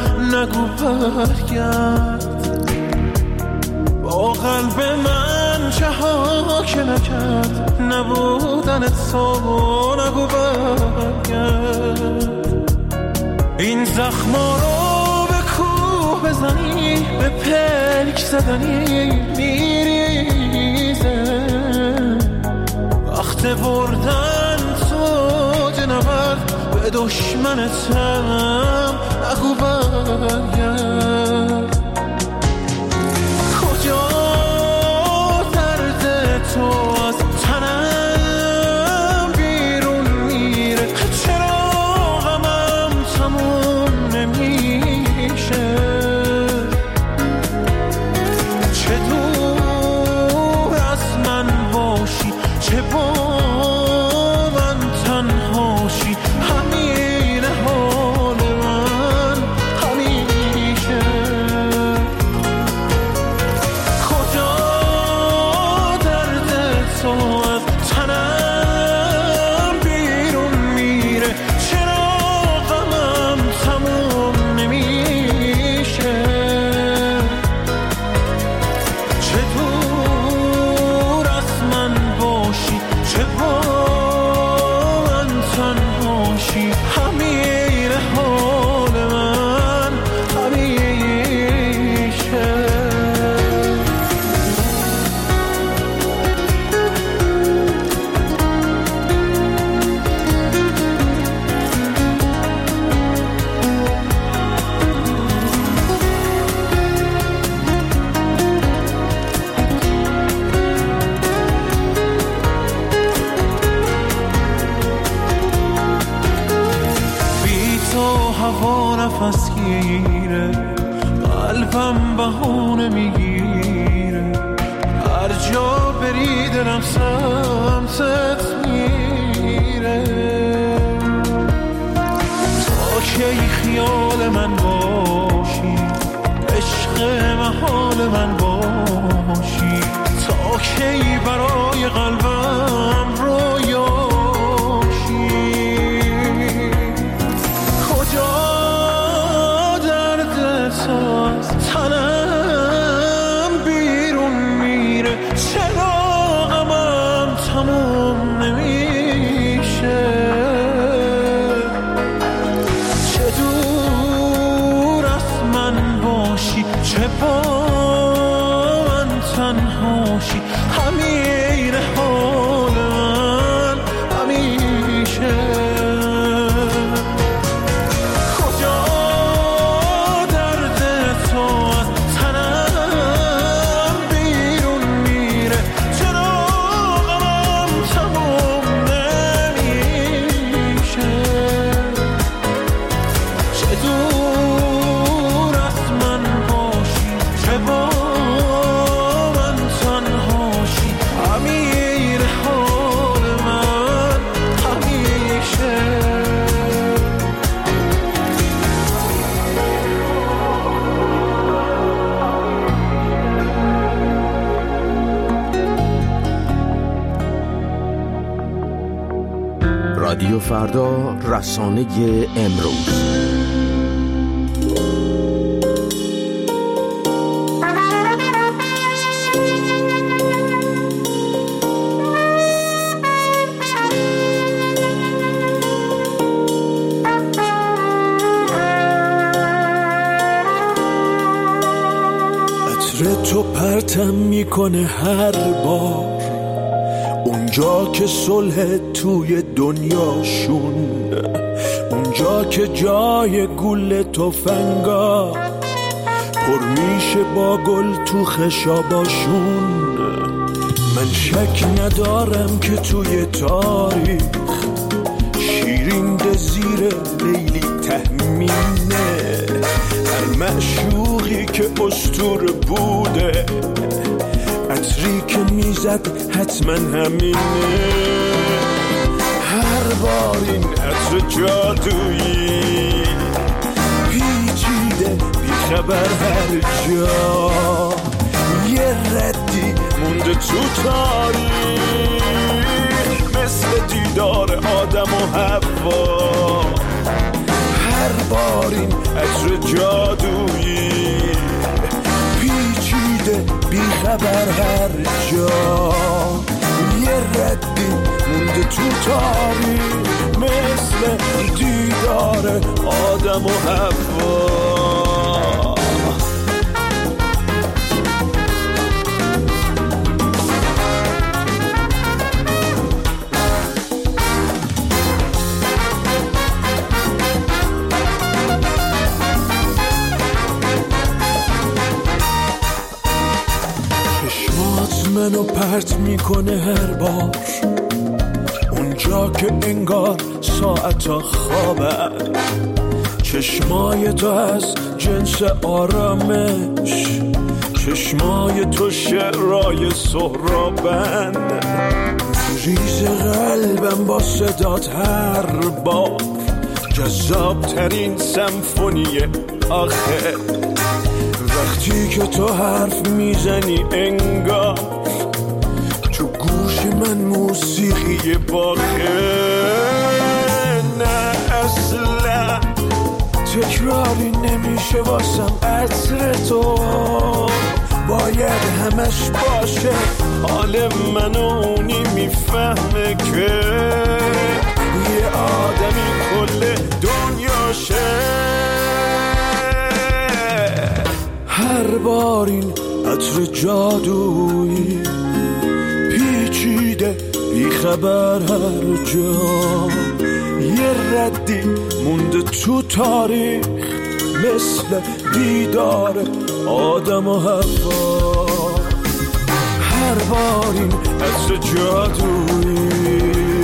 نگو برگرد، با قلب من چه ها که نکرد نبودن تو، نگو برگرد. این زخما رو به کوه بزنی، به پلک زدنی میریزه، وقت بردن تو جنورد به دشمنتم، نگو برگرد. کجا درد تو از تنم بیرون میره، چرا غمم تموم نمیشه، چه دور از من باشی، چه با من تنهاشی، همین حال من همیشه. کجا درد تو از تنم بیرون میره، چرا غمم تموم نمیشه، چه دور از من باشی، چه با من تنهاشی، همین حال من همیشه. بی تو هوا نفس گیره، قلبم بهونه میگیره، هر جا بری دلم سمتت میره. تا کی خیال من باشی، عشق محال من باشی، تا کی برای قلبم رویاشی. کجا درد تو از تنم بیرون میره، چرا غمم تموم نمیشه، چه دور از من باشی، چه با من تنهاشی، همین حال من همیشه. کجا درد تو از تنم بیرون میره، چرا غمم تموم نمیشه، چه دور از من باشی، چه با من تنهاشی، همین حال من همیشه. رادیو فردا، رسانه امروز. عطر تو پرتم میکنه هر بار، اونجا که صلح توی دنیاشون، اونجا که جای گل تفنگا پر میشه با گل تو خشاباشون. من شک ندارم که توی تاریخ شیرین ده زیر لیلی تهمینه، هر معشوقی که اسطوره بوده، عطری که میزد حتما همینه. هر بار این عطر جادویی پیچیده بیخبر هر جا، یه ردی مونده تو تاریخ، مثل دیدار آدم و حوا. هر بار این عطر جادویی بیخبر هر جا، یه ردی مونده تو تاریخ مثل دیدار آدم و حوا. منو پرت میکنه هر بار اونجا که انگار ساعتا خوابن، چشمای تو از جنس آرامش، چشمای تو شعرهای سهرابن، ریز قلبم با صدات هر بار جذاب ترین سمفونی آخر، وقتی که تو حرف میزنی انگار تو گوش من موسیقی باخه. نه اصلا تکراری نمیشه واسم عطر تو، باید همش باشه حال من و اونی میفهمه که یه آدمی کل دنیاشه. هر بار این عطر جادویی پیچیده بیخبر هر جا، یه ردی مونده تو تاریخ مثل دیدار آدم و حوا. هر بار این عطر جادویی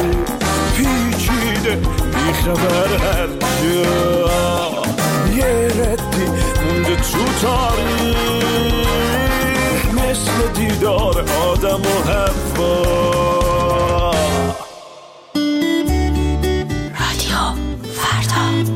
پیچیده بیخبر هر جا، یه ردی مونده تو تاریخ مثل دیدار آدم و حوا. رادیو فردا.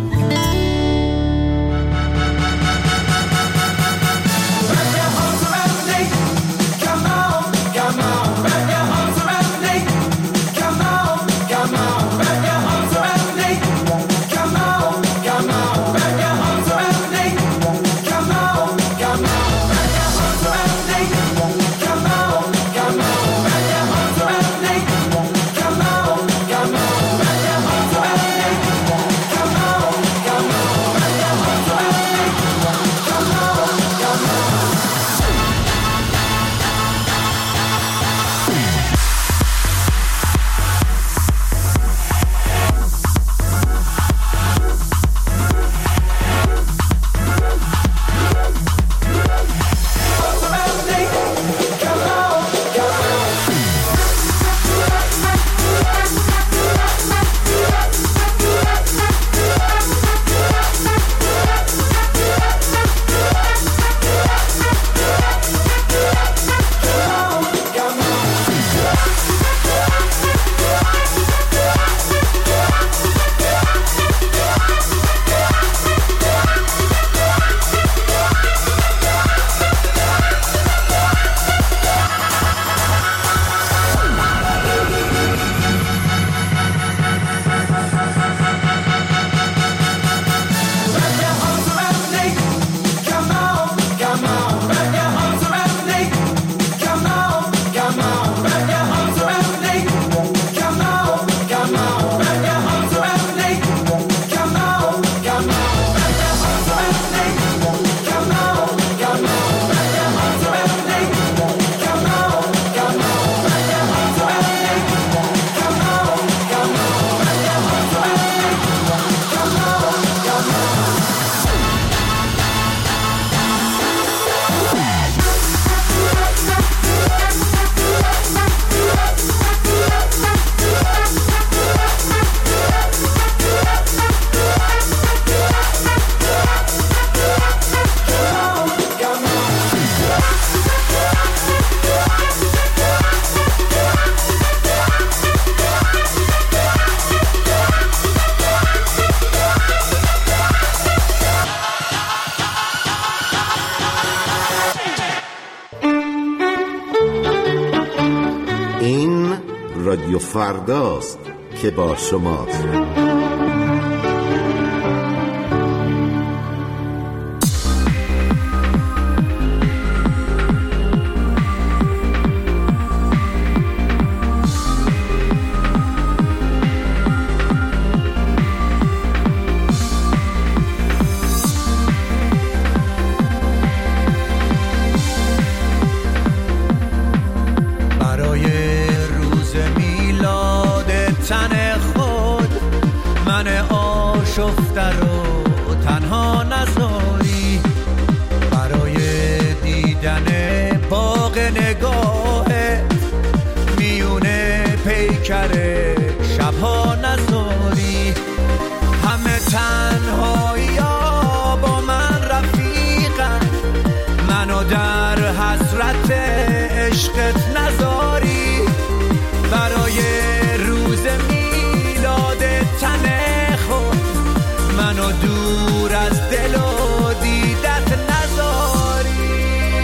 رادیو فرداست که با شماست. آشفته رو تنها نذاری، برای دیدن باغ نگاهه میونه پیکر شبها نذاری. همه تنهایی ها با من رفیقن، منو در حسرت عشقت نذاری، برای روز میلاد تن خود منو دور از دل و دیدت نذاری.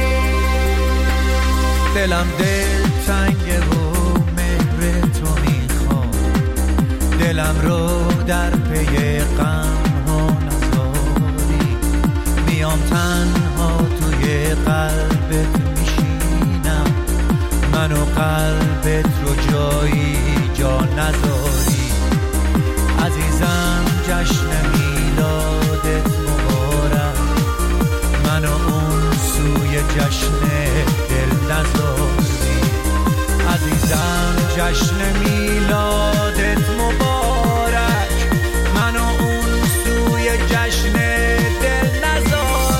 دلم دل تنگه و مهر تو میخوام، دلم رو در پی غم ها نذاری، میام تنها توی قلبت میشینم، منو قلبت رو جایی جا نذاری. عزیزم جشن میلادت مبارک، منو اون سوی جشن دل نذاری. عزیزم جشن